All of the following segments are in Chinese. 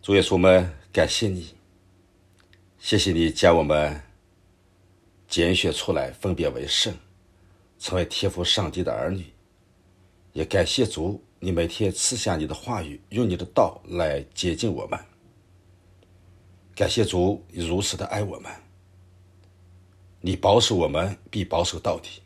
主耶稣们，感谢你，谢谢你将我们拣选出来，分别为圣，成为天父上帝的儿女。也感谢主，你每天赐下你的话语，用你的道来接近我们。感谢主，你如此的爱我们，你保守我们，必保守到底。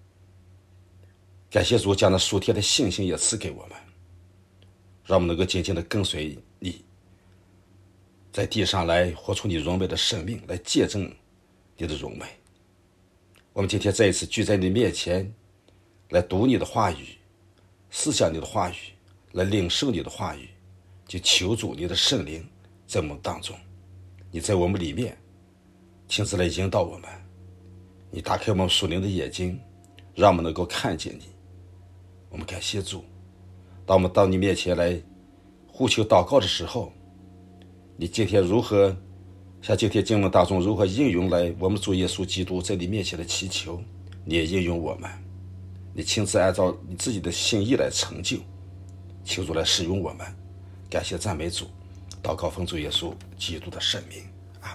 感谢主，将那属天的信心也赐给我们，让我们能够紧紧的跟随你，在地上来活出你荣美的生命，来见证你的荣美。我们今天再一次聚在你面前，来读你的话语，思想你的话语，来领受你的话语，就求主你的圣灵在我们当中，你在我们里面亲自来引导我们，你打开我们属灵的眼睛，让我们能够看见你。我们感谢主，当我们到你面前来呼求祷告的时候，你今天如何像今天经文当中如何应用来我们主耶稣基督在你面前的祈求，你也应用我们，你亲自按照你自己的心意来成就，求主来使用我们。感谢赞美主，祷告奉主耶稣基督的圣名，阿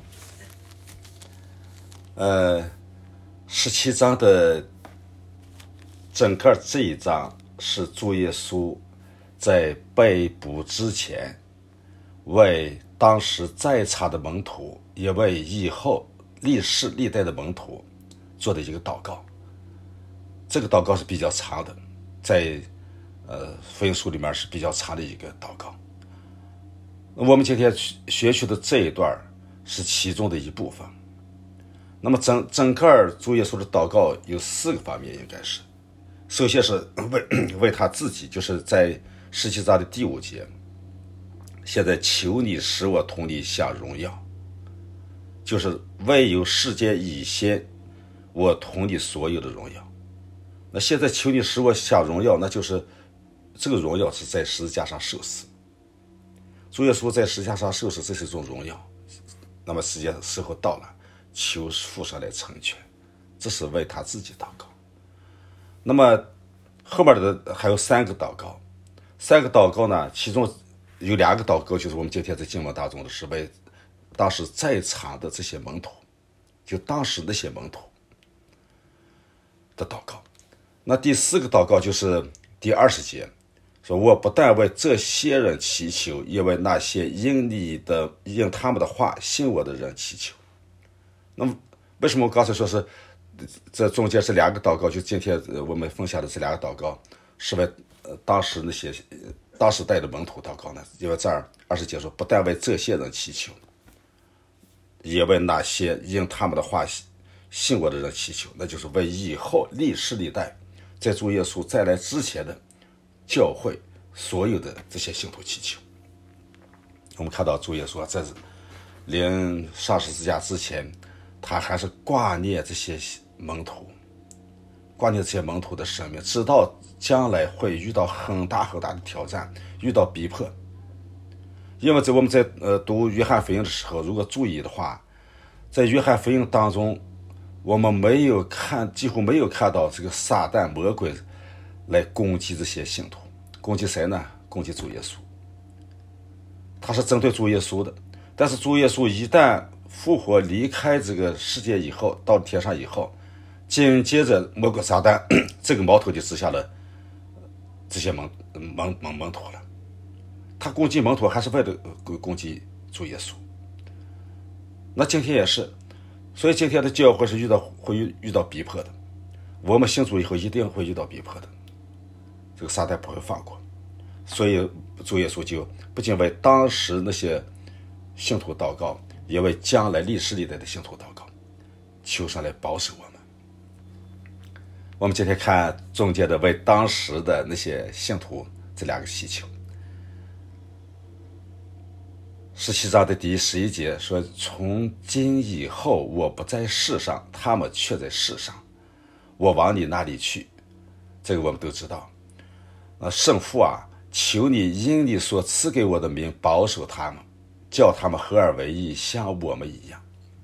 门。17章的整个这一章是主耶稣在被捕之前，为当时在场的门徒，也为以后历世历代的门徒做的一个祷告。这个祷告是比较长的，在福音书里面是比较长的一个祷告。我们今天学习的这一段是其中的一部分。那么整个主耶稣的祷告有4个方面，应该是，首先是为他自己，就是在17章的第5节，现在求你使我同你享荣耀，就是未有世界以先，我同你所有的荣耀。那现在求你使我享荣耀，那就是这个荣耀是在十字架上受死。主耶稣在十字架上受死，这是一种荣耀。那么时候到了，求父上来成全，这是为他自己祷告。那么后面的还有3个祷告，3个祷告呢，其中有2个祷告就是我们今天在经文当中的，是为当时在场的这些门徒，就当时那些门徒的祷告。那第4个祷告就是第20节，说我不但为这些人祈求，也为那些因他们的话信我的人祈求。那么为什么我刚才说是这中间是2个祷告，就今天我们分享的这2个祷告是为当时代的门徒祷告呢？因为这儿20节说不但为这些人祈求，也为那些因他们的话信我的人祈求，那就是为以后历世历代在主耶稣再来之前的教会所有的这些信徒祈求。我们看到主耶稣在临上十字架之前，他还是挂念这些门徒，挂念这些门徒的生命，知道将来会遇到很大很大的挑战，遇到逼迫。因为我们在读约翰福音的时候，如果注意的话，在约翰福音当中，我们几乎没有看到这个撒旦魔鬼来攻击这些信徒。攻击谁呢？攻击主耶稣。他是针对主耶稣的，但是主耶稣一旦复活离开这个世界以后，到天上以后，紧接着魔鬼撒旦这个矛头就指向了这些门徒了。他攻击门徒还是为了攻击主耶稣。那今天也是，所以今天的教会是会遇到逼迫的，我们信主以后一定会遇到逼迫的，这个撒旦不会放过。所以主耶稣就不仅为当时那些信徒祷告，也为将来历世历代的信徒祷告，求上来保守我们。我们今天看中间的为当时的那些信徒这2个祈求。17章的第11节说，从今以后我不在世上，他们却在世上，我往你那里去。这个我们都知道。圣父啊，求你因你所赐给我的名保守他们，叫他们合而为一，像我们一样。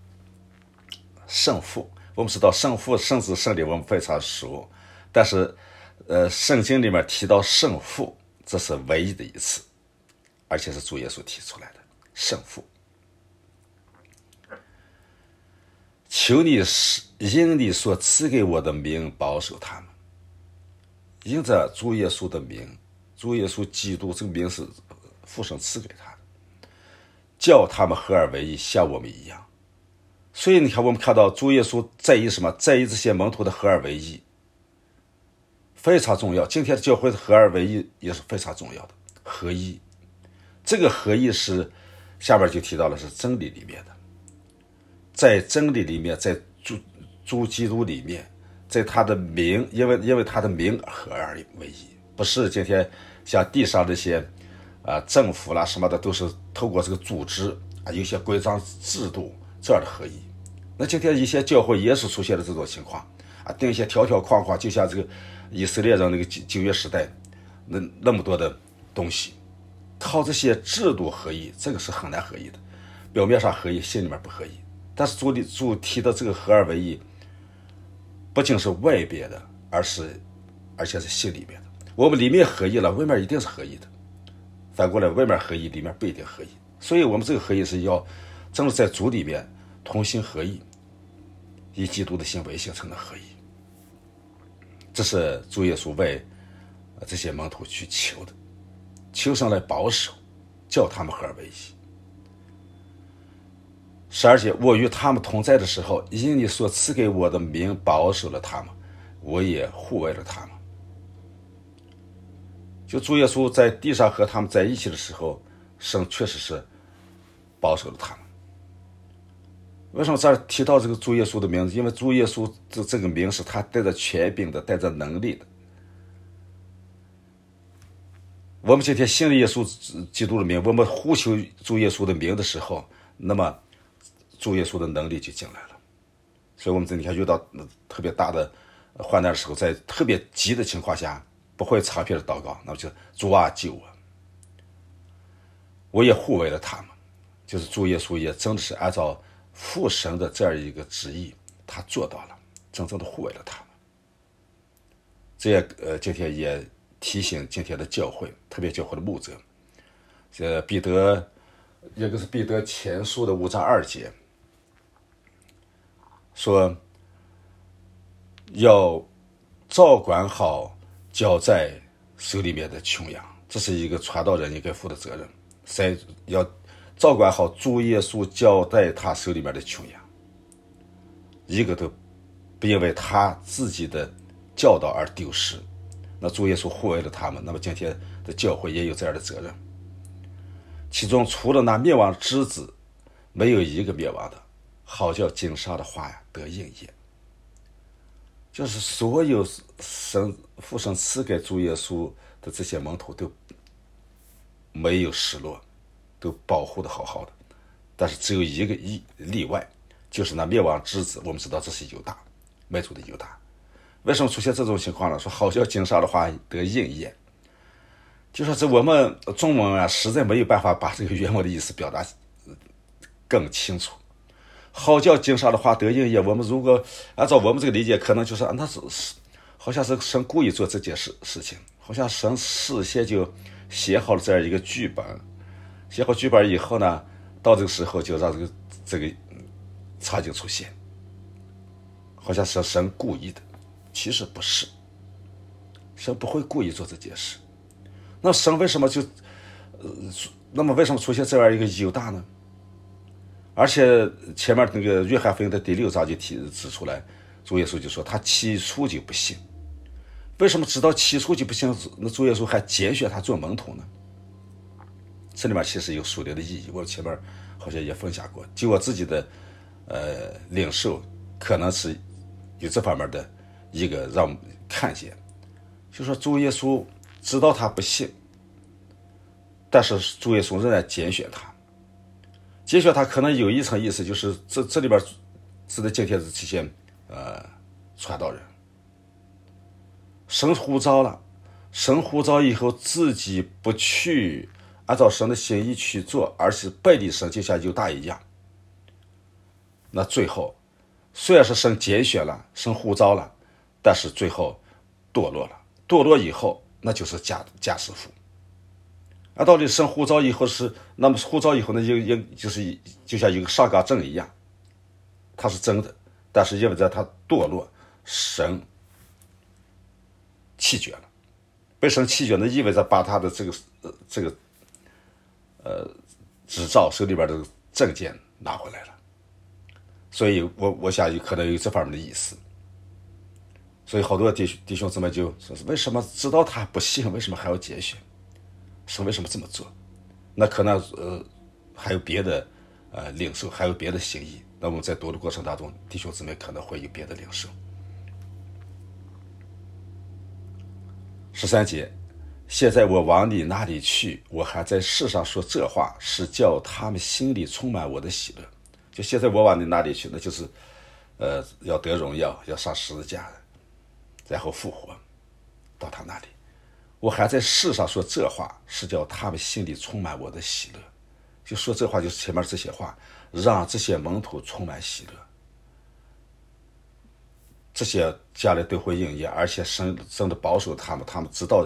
圣父，我们知道圣父、圣子、圣灵我们非常熟，但是圣经里面提到圣父，这是唯一的一次。 而且是主耶稣提出来的。圣父，求你因你所赐给我的名保守他们，因着主耶稣的名，主耶稣基督这个名是父神赐给他的，叫他们合而为一，像我们一样。所以你看，我们看到主耶稣在意什么？在意这些门徒的合而为一，非常重要。今天的教会的合而为一也是非常重要的。合一，这个合一是下边就提到了是真理里面的，在真理里面，在主基督里面，在他的名，因为他的名合而为一，不是今天像地上这些政府啦什么的，都是透过这个组织有些规章制度这样的合一。那今天一些教会也是出现了这种情况定一些条条框框，就像这个以色列人那个旧约时代那么多的东西，靠这些制度合一，这个是很难合一的。表面上合一，心里面不合一。但是主提的这个合而为一，不仅是外边的，而且是心里面的。我们里面合一了，外面一定是合一的。反过来，外面合一，里面不一定合一。所以我们这个合一是要正是在主里面同心合一，以基督的心为心，才能合一。这是主耶稣为这些门徒去求的，求上来保守，叫他们合而为一。12节，我与他们同在的时候，因你所赐给我的名保守了他们，我也护卫了他们。就主耶稣在地上和他们在一起的时候，神确实是保守了他们。为什么这儿提到这个主耶稣的名字？因为主耶稣这个名是他带着权柄的，带着能力的。我们今天信了耶稣基督的名，我们呼求主耶稣的名的时候，那么主耶稣的能力就进来了。所以我们你看遇到特别大的患难的时候，在特别急的情况下，不会长篇的祷告，那么就主啊救我。我也护卫了他们，就是主耶稣也真的是按照父神的这样一个旨意，他做到了，真正的护卫了他们。这也今天也提醒今天的教会，特别教会的牧者，彼得，一个是彼得前书的5章2节，说要照管好交在手里面的穷羊，这是一个传道人应该负的责任，要照管好主耶稣交在他手里面的穷羊，一个都不因为他自己的教导而丢失。那主耶稣护卫了他们，那么今天的教会也有这样的责任。其中除了那灭亡之子，没有一个灭亡的，好叫经上的话得应验。就是所有父神赐给主耶稣的这些门徒都没有失落，都保护的好好的。但是只有一个例外，就是那灭亡之子。我们知道这是犹大，卖主的犹大。为什么出现这种情况呢？说好叫经上的话得应验，就说这我们中文实在没有办法把这个原文的意思表达更清楚。好叫经上的话得应验，我们如果按照我们这个理解，可能就是那是好像是神故意做这件事情，好像神事先就写好了这样一个剧本，写好剧本以后呢，到这个时候就让这个场景出现，好像是神故意的。其实不是，神不会故意做这件事。那神为什么那么为什么出现这样一个犹大呢？而且前面那个约翰福音的第6章就指出来，主耶稣就说他起初就不信。为什么知道起初就不信？那主耶稣还拣选他做门徒呢？这里面其实有属灵的意义，我前面好像也分享过。就我自己的领受，可能是有这方面的一个让我们看见，就说主耶稣知道他不信，但是主耶稣仍然拣选他。拣选他可能有一层意思，就是这里边指的今天的这些传道人，神呼召了，神呼召以后自己不去按照神的心意去做，而是背离神，就像犹大一样。那最后虽然是神拣选了，神呼召了，但是最后堕落了。堕落以后，那就是假师傅按道理神呼召以后是，那么呼召以后呢，就是就像一个上纲证一样，它是真的，但是因为在他堕落，神弃绝了，被神弃绝呢，意味着把他的这个执照手里边的证件拿回来了，所以我想可能有这方面的意思。所以好多弟兄姊妹就说是为什么知道他不信，为什么还要拣选？神为什么这么做？那可能还有别的领受，还有别的心意。那我们在读的过程当中，弟兄姊妹可能会有别的领受。13节，现在我往你那里去，我还在世上说这话，是叫他们心里充满我的喜乐。就现在我往你那里去，那就是要得荣耀，要上十字架，然后复活到他那里。我还在世上说这话，是叫他们心里充满我的喜乐。就说这话，就是前面这些话，让这些门徒充满喜乐。这些将来都会应验，而且神真的保守他们，他们知道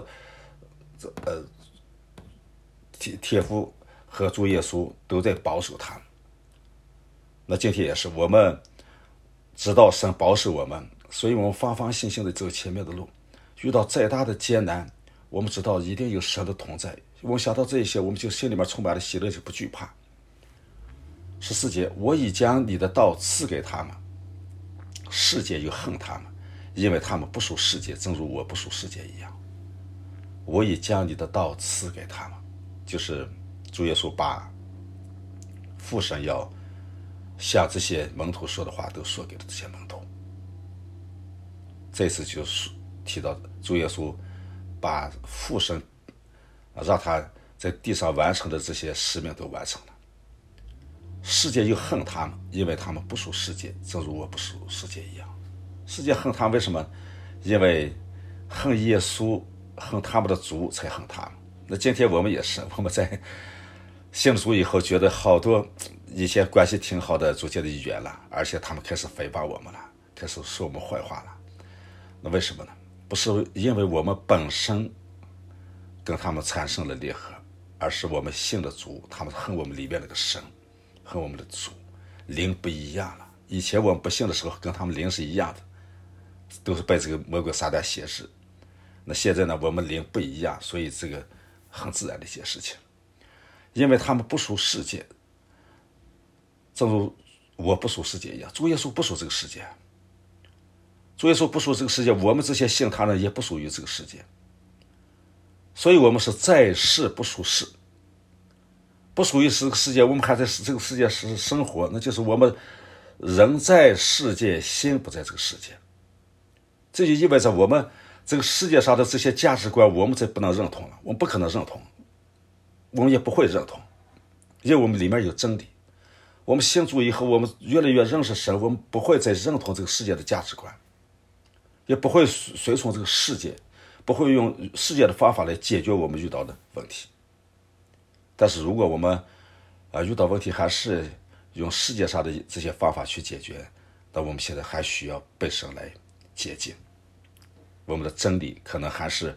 天父和主耶稣都在保守他们。那今天也是，我们知道神保守我们，所以我们放放心心的走前面的路。遇到再大的艰难，我们知道一定有神的同在。我们想到这一些，我们就心里面充满了喜乐，就不惧怕。14节，我已将你的道赐给他们，世界又恨他们，因为他们不属世界，正如我不属世界一样。我已将你的道赐给他们，就是主耶稣把父神要像这些门徒说的话都说给了这些门徒。这次就是提到主耶稣把父神让他在地上完成的这些使命都完成了。世界又恨他们，因为他们不属世界，正如我不属世界一样。世界恨他们，为什么？因为恨耶稣，恨他们的主才恨他们。那今天我们也是，我们在信主以后，觉得好多以前关系挺好的逐渐的远了，而且他们开始诽谤我们了，开始说我们坏话了。那为什么呢？不是因为我们本身跟他们产生了裂合，而是我们信了主，他们恨我们里面那个神，恨我们的主，灵不一样了。以前我们不信的时候，跟他们灵是一样的，都是被这个魔鬼撒旦挟制。那现在呢，我们灵不一样，所以这个很自然的一件事情。因为他们不属世界，正如我不属世界一样，主耶稣不属这个世界，主耶稣不属这个世界，我们这些信他人也不属于这个世界，所以我们是在世不属世，不属于这个世界，我们还在这个世界是生活，那就是我们人在世界，心不在这个世界。这就意味着我们这个世界上的这些价值观，我们再不能认同了，我们不可能认同，我们也不会认同，因为我们里面有真理。我们信主以后，我们越来越认识神，我们不会再认同这个世界的价值观，也不会随从这个世界，不会用世界的方法来解决我们遇到的问题。但是如果我们遇到问题还是用世界上的这些方法去解决，那我们现在还需要被神来接近。我们的真理可能还是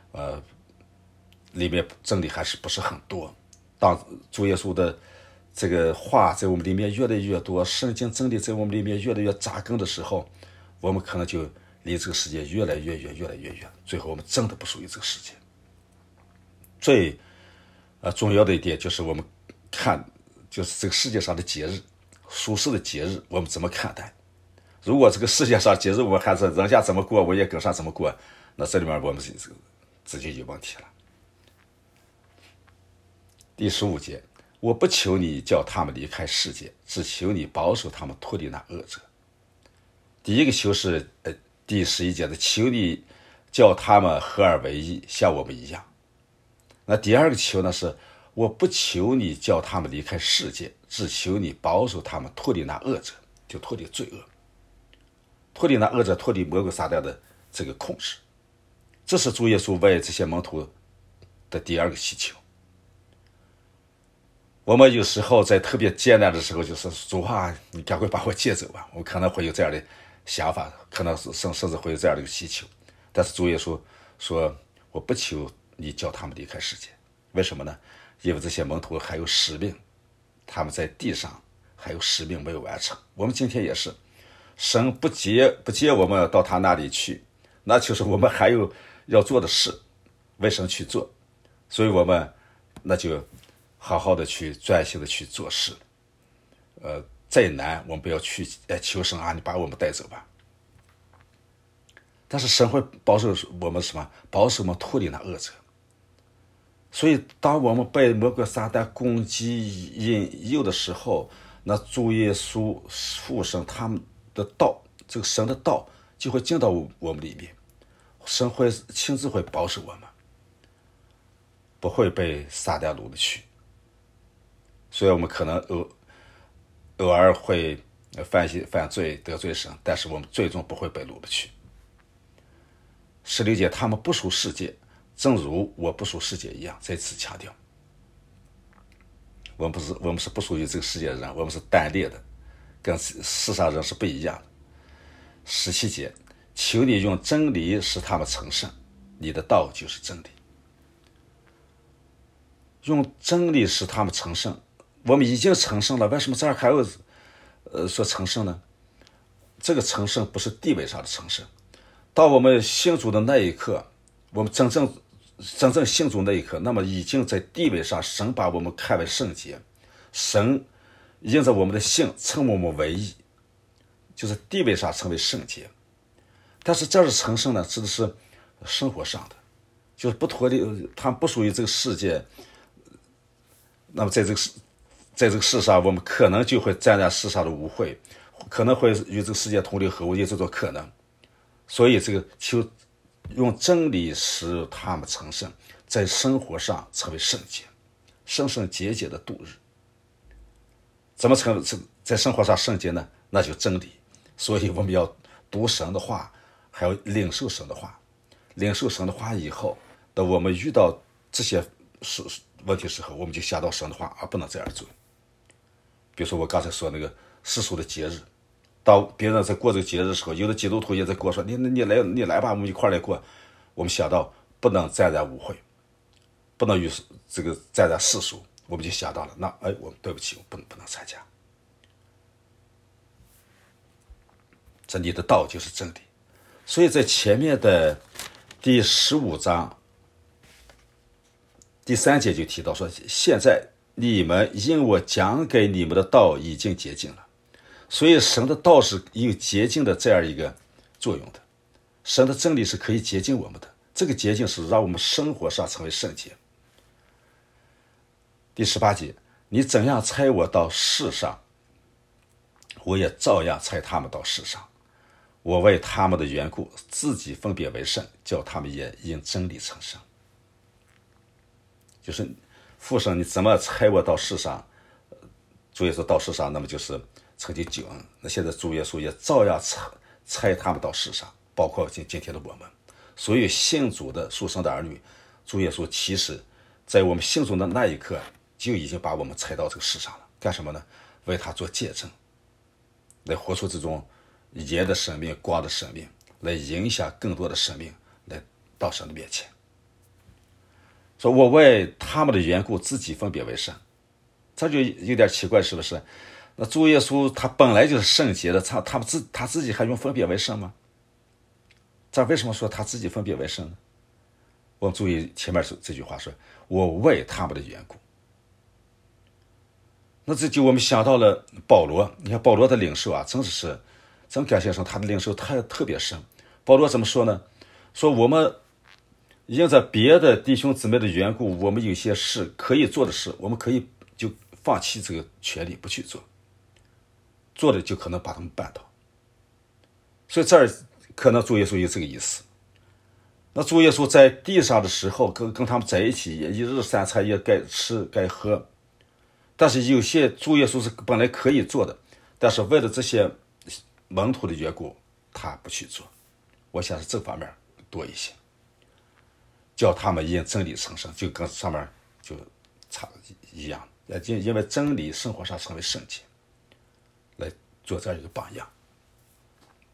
里面真理还是不是很多。当主耶稣的这个话在我们里面越来越多，圣经真理在我们里面越来越扎根的时候，我们可能就离这个世界越来越远，越来越远，最后我们真的不属于这个世界。最重要的一点就是我们看，就是这个世界上的节日，属世的节日，我们怎么看待？如果这个世界上节日我们还是人家怎么过，我也跟上怎么过，那这里面我们这就有问题了。第15节，我不求你叫他们离开世界，只求你保守他们脱离那恶者。第一个求是第11节的，求你叫他们合而为一，像我们一样。那第二个求呢是，我不求你叫他们离开世界，只求你保守他们脱离那恶者，就脱离罪恶，脱离那恶者，脱离魔鬼撒旦的这个控制。这是主耶稣为这些门徒的第二个祈求。我们有时候在特别艰难的时候，就是主啊，你赶快把我接走吧，我们可能会有这样的想法，可能甚至会有这样的一个祈求。但是主耶稣说，我不求你叫他们离开世界， 为什么呢？因为这些门徒还有使命，他们在地上还有使命没有完成。我们今天也是，神不接我们到他那里去，那就是我们还有要做的事，为神去做。所以我们那就好好的去专心的去做事。再难我们不要去求神啊，你把我们带走吧。但是神会保守我们什么？保守我们脱离那恶者。所以当我们被魔鬼撒旦攻击引诱的时候，那主耶稣父神他们的道，这个神的道就会进到我们里面，神会亲自会保守我们，不会被撒旦掳了去。所以我们可能偶尔会犯罪得罪神，但是我们最终不会被掳了去。16节，他们不属世界，正如我不属世界一样，再次强调，我们是不属于这个世界的人，我们是单列的，跟世上人是不一样的。17节，求你用真理使他们成圣，你的道就是真理。用真理使他们成圣，我们已经成圣了，为什么这儿还有说成圣呢？这个成圣不是地位上的成圣，到我们信主的那一刻，我们真正信主那一刻，那么已经在地位上，神把我们看为圣洁，神因着我们的信称我们为义，就是地位上成为圣洁。但是这是成圣呢，指的是生活上的，就是不脱离，他不属于这个世界。那么在这个世上，我们可能就会沾染世上的污秽，可能会与这个世界同流合污，有这种可能。所以这个求用真理使他们成圣，在生活上成为圣洁，圣圣洁洁的度日。怎么在生活上圣洁呢？那就真理。所以我们要读神的话，还要领受神的话。领受神的话以后，等我们遇到这些问题时候，我们就想到神的话，而不能这样做。比如说我刚才说那个世俗的节日，当别人在过这个节日的时候，有的基督徒也在过，说你来吧，我们一块来过。我们想到不能沾染污秽，不能与这个沾染世俗，我们就想到了，那我们对不起，我不能参加。这你的道就是真理。所以在前面的第15章第3节就提到说，现在你们因我讲给你们的道已经洁净了。所以神的道是有洁净的这样一个作用的，神的真理是可以洁净我们的，这个洁净是让我们生活上成为圣洁。第18节，你怎样差我到世上，我也照样差他们到世上，我为他们的缘故自己分别为圣，叫他们也因真理成圣。就是父神你怎么差我到世上，主耶稣到世上，那么就是曾经救恩。那现在主耶稣也照样差他们到世上，包括今天的我们。所以信主的属神的儿女，主耶稣其实在我们信主的那一刻就已经把我们差到这个世上了。干什么呢？为他做见证，来活出这种盐的生命、光的生命，来影响更多的生命来到神的面前。说我为他们的缘故自己分别为圣，这就有点奇怪，是不是？那主耶稣他本来就是圣洁的，他自己还用分别为圣吗？这为什么说他自己分别为圣呢？我们注意前面这句话说，我为他们的缘故。那这就我们想到了保罗，你看保罗的领受啊，真感谢神，他的领受特别深。保罗怎么说呢？说我们因着别的弟兄姊妹的缘故，我们有些事可以做的事，我们可以就放弃这个权利不去做，做的就可能把他们绊倒。所以这儿可能主耶稣有这个意思。那主耶稣在地上的时候跟他们在一起，也一日三餐也该吃该喝，但是有些主耶稣是本来可以做的，但是为了这些门徒的缘故他不去做。我想是这方面多一些，叫他们因真理成圣，就跟上面就差一样，因为真理生活上成为圣洁，来做这样一个榜样。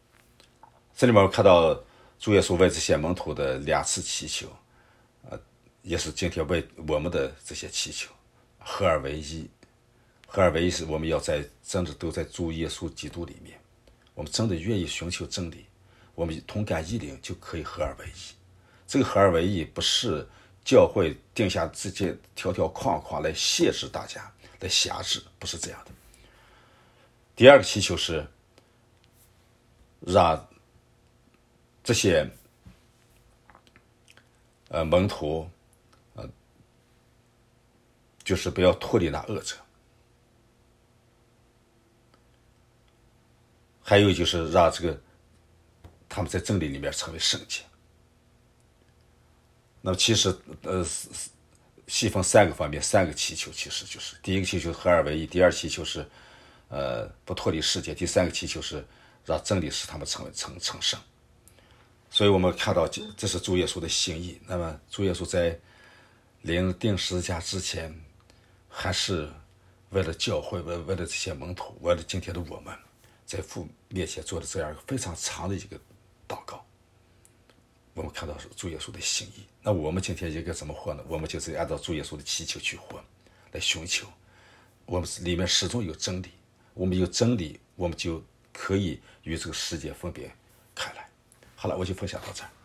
这里面我看到主耶稣为这些门徒的2次祈求， 也是今天为我们的这些祈求，合而为一。合而为一是我们要真的都在主耶稣基督里面，我们真的愿意寻求真理，我们同感一灵就可以合而为一。这个合而为一不是教会定下这些条条框框来限制大家，来辖制，不是这样的。第二个祈求是让这些门徒就是不要脱离那恶者，还有就是让这个他们在真理里面成为圣洁。那么其实细分三个方面，三个祈求，其实就是第一个祈求合而为一，第二祈求是不脱离世界，第三个祈求是让真理使他们成圣。所以我们看到这是主耶稣的心意。那么主耶稣在临定十字架之前，还是为了教会，为了这些门徒，为了今天的我们，在父面前做了这样一个非常长的一个祷告。我们看到是主耶稣的心意。那我们今天应该怎么活呢？我们就是按照主耶稣的祈求去活，来寻求。我们里面始终有真理，我们有真理，我们就可以与这个世界分别开来。好了，我就分享到这儿。